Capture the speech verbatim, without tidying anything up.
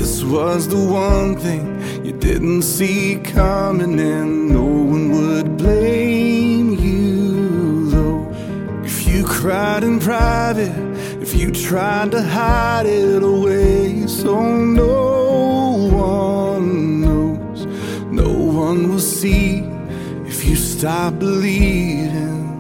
this was the one thing you didn't see coming, and no one would blame you, though. If you cried in private, if you tried to hide it away, so no one knows, no one will see if you stop believing.